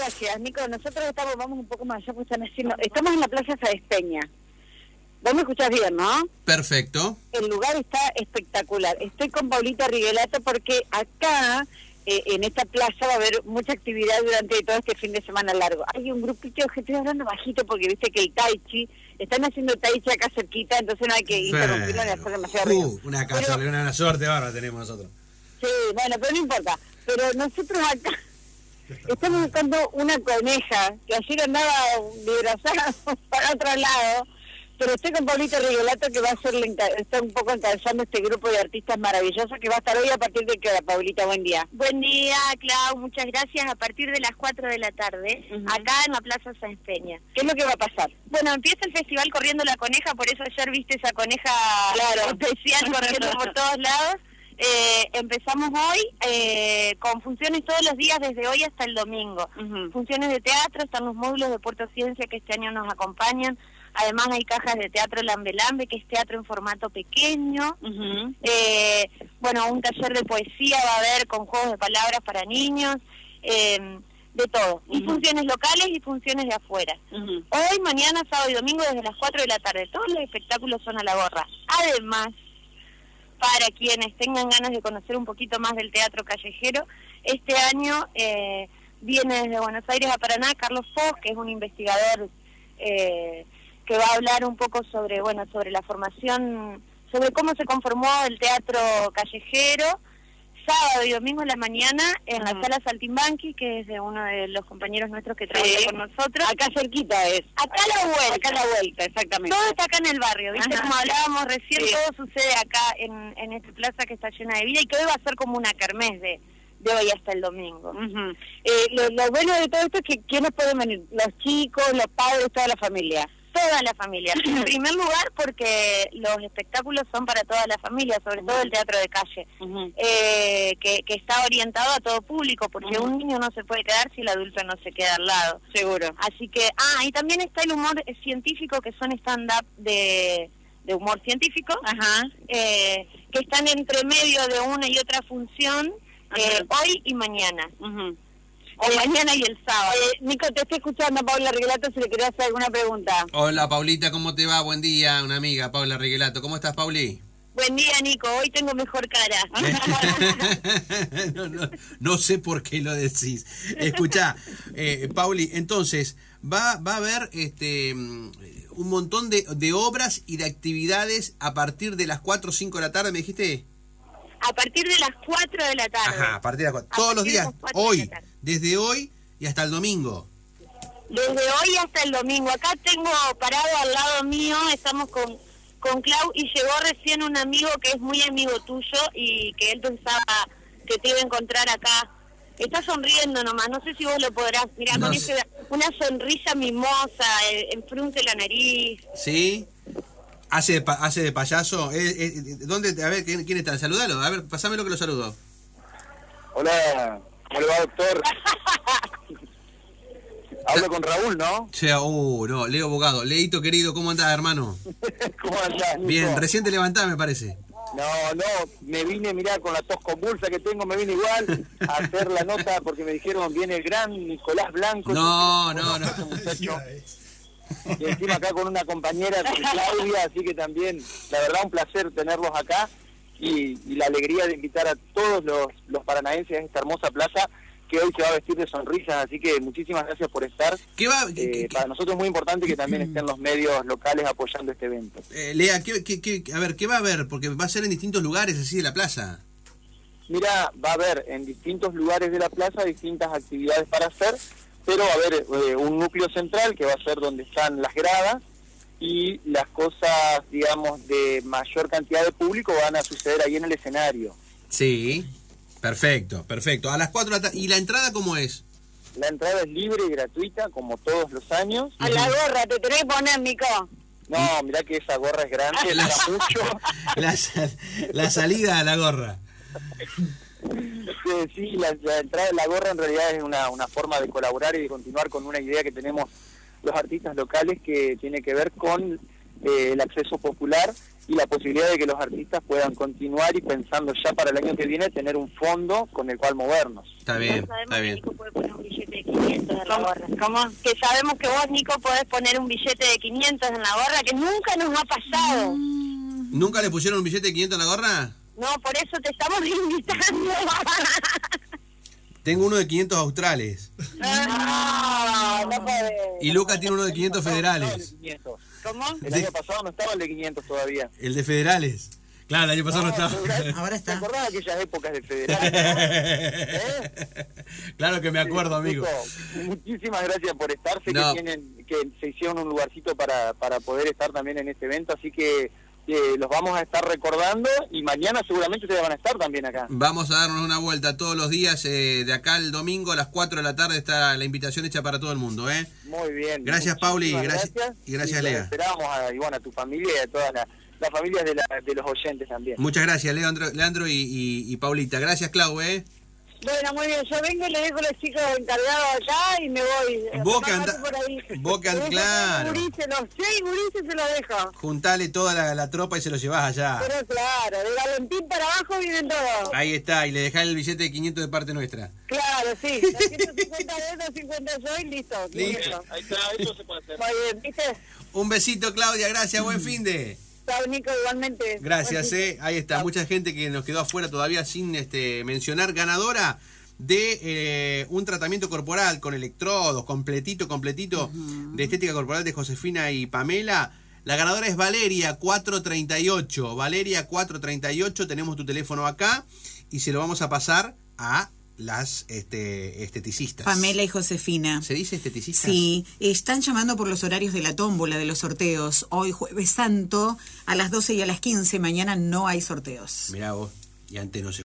gracias, Nico. Nosotros vamos un poco más allá, porque estamos en la Plaza Sáenz Peña. Vos me escuchás bien, ¿no? Perfecto. El lugar está espectacular. Estoy con Paulita Rigelato porque acá, en esta plaza, va a haber mucha actividad durante todo este fin de semana largo. Hay un grupito que estoy hablando bajito porque viste que el tai chi, están haciendo tai chi acá cerquita, entonces no hay que interrumpirlo ni hacer demasiado ruido. Una suerte bárbara tenemos nosotros. Sí, bueno, pero no importa. Pero nosotros acá estamos buscando una coneja que ayer andaba disfrazada para otro lado, pero estoy con Paulita Rigelato que va a ser está un poco encabezando este grupo de artistas maravillosos que va a estar hoy a partir de que Paulita, buen día. Buen día, Clau, muchas gracias. A partir de las 4 de la tarde, acá en la Plaza Sáenz Peña. ¿Qué es lo que va a pasar? Bueno, empieza el festival Corriendo la Coneja, por eso ayer viste esa coneja especial corriendo por todos lados. Empezamos hoy con funciones todos los días desde hoy hasta el domingo. Funciones de teatro, están los módulos de Puerto Ciencia que este año nos acompañan. Además hay cajas de teatro Lambe Lambe, que es teatro en formato pequeño. Bueno, un taller de poesía va a haber con juegos de palabras para niños, de todo. Y funciones locales y funciones de afuera. Hoy, mañana, sábado y domingo desde las 4 de la tarde. Todos los espectáculos son a la gorra. Además, para quienes tengan ganas de conocer un poquito más del teatro callejero, este año viene desde Buenos Aires a Paraná Carlos Foz, que es un investigador que va a hablar un poco sobre la formación, sobre cómo se conformó el teatro callejero, sábado y domingo en la mañana en la sala Saltimbanqui, que es de uno de los compañeros nuestros que trabaja con nosotros. Acá cerquita es. Acá a la vuelta, exactamente. Todo está acá en el barrio, ¿viste? Como hablábamos recién, todo sucede acá en esta plaza que está llena de vida y que hoy va a ser como una kermés de hoy hasta el domingo. Lo bueno de todo esto es que ¿quiénes pueden venir? Los chicos, los padres, toda la familia. Toda la familia. En primer lugar, porque los espectáculos son para toda la familia, sobre todo el teatro de calle, que está orientado a todo público, porque un niño no se puede quedar si el adulto no se queda al lado. Seguro. Así que, y también está el humor científico, que son stand-up de humor científico, que están entre medio de una y otra función, hoy y mañana. O mañana y el sábado. Nico, te estoy escuchando, Paula Rigelato, si le quería hacer alguna pregunta. Hola, Paulita, ¿cómo te va? Buen día, una amiga, Paula Rigelato. ¿Cómo estás, Pauli? Buen día, Nico. Hoy tengo mejor cara. No sé por qué lo decís. Escuchá, Pauli, entonces, va a haber un montón de obras y de actividades a partir de las 4 o 5 de la tarde, ¿me dijiste? A partir de las 4 de la tarde. Ajá, a partir de las 4. Todos los días, hoy, desde hoy y hasta el domingo. Desde hoy hasta el domingo. Acá tengo parado al lado mío, estamos con Clau, y llegó recién un amigo que es muy amigo tuyo y que él pensaba que te iba a encontrar acá. Está sonriendo nomás, no sé si vos lo podrás mirar, no, con una sonrisa mimosa, frunce la nariz. ¿Sí? ¿Hace de payaso? ¿Dónde? A ver, ¿quién está? Saludalo, a ver, pasámelo que lo saludo. Hola, ¿cómo le va, doctor? Hablo con Raúl, ¿no? No, Leo Bogado. Leito, querido, ¿cómo andás, hermano? ¿Cómo andás, Nico? Bien, recién te levantás, me parece. No, me vine, mirá, con la tos convulsa que tengo, me vine igual a hacer la nota porque me dijeron, viene el gran Nicolás Blanco. No. Y encima acá con una compañera, con Claudia, así que también, la verdad, un placer tenerlos acá y la alegría de invitar a todos los paranaenses a esta hermosa plaza que hoy se va a vestir de sonrisas, así que muchísimas gracias por estar. Para nosotros es muy importante que también estén los medios locales apoyando este evento. Lea, ¿qué va a haber? Porque va a ser en distintos lugares así de la plaza. Mira, va a haber en distintos lugares de la plaza distintas actividades para hacer, pero va a haber un núcleo central que va a ser donde están las gradas y las cosas, digamos, de mayor cantidad de público van a suceder ahí en el escenario. Sí. Perfecto. A las 4 de la tarde. ¿Y la entrada cómo es? La entrada es libre y gratuita, como todos los años. A la gorra, te tenés que poner, Nico. No, mirá que esa gorra es grande, mucho. La salida a la gorra. Sí, la entrada de la gorra en realidad es una forma de colaborar y de continuar con una idea que tenemos los artistas locales que tiene que ver con el acceso popular y la posibilidad de que los artistas puedan continuar y pensando ya para el año que viene tener un fondo con el cual movernos. Está bien. Nico puede poner un billete de 500 en la gorra. ¿Cómo? Que sabemos que vos, Nico, podés poner un billete de 500 en la gorra, que nunca nos ha pasado. ¿Nunca le pusieron un billete de 500 en la gorra? No, por eso te estamos invitando. Tengo uno de 500 australes. No podés. Y Lucas tiene uno de 500 federales. ¿Cómo? El año pasado no estaba el de 500 todavía. El de federales. Claro, el año pasado no estaba. Ahora ¿Te está. acordás de aquellas épocas de federales? Claro que me acuerdo, amigo. Nico, muchísimas gracias por estar. Sé No. que se hicieron un lugarcito para poder estar también en este evento, así que los vamos a estar recordando y mañana seguramente ustedes van a estar también acá. Vamos a darnos una vuelta todos los días. De acá al domingo a las 4 de la tarde está la invitación hecha para todo el mundo. Muy bien. Gracias, Pauli. Muchísimas Y gracias, y Lea. los esperamos a tu familia y a todas las familias de los oyentes también. Muchas gracias, Leandro y Paulita. Gracias, Clau, Bueno, muy bien, yo vengo y le dejo a los chicos encargados acá y me voy. Vos que Tomate andá- por ahí. vos que andá- claro. Los 6 gurises se los dejo. Juntale toda la tropa y se lo llevás allá. Pero claro, de Valentín para abajo vienen todos. Ahí está, y le dejás el billete de 500 de parte nuestra. Claro, sí. 250 de 250 yo y listo. Listo. Ahí está, eso se puede hacer. Muy bien, ¿viste? Un besito, Claudia, gracias, buen fin de. Chao, Nico, igualmente. Gracias, Buen fin. ahí está, mucha gente que nos quedó afuera todavía sin mencionar, ganadora de un tratamiento corporal con electrodos, completito, de estética corporal de Josefina y Pamela. La ganadora es Valeria 438. Valeria 438, tenemos tu teléfono acá y se lo vamos a pasar a las esteticistas. Pamela y Josefina. ¿Se dice esteticistas? Sí, están llamando por los horarios de la tómbola, de los sorteos. Hoy, Jueves Santo, a las 12 y a las 15. Mañana no hay sorteos. Mirá vos, y antes no se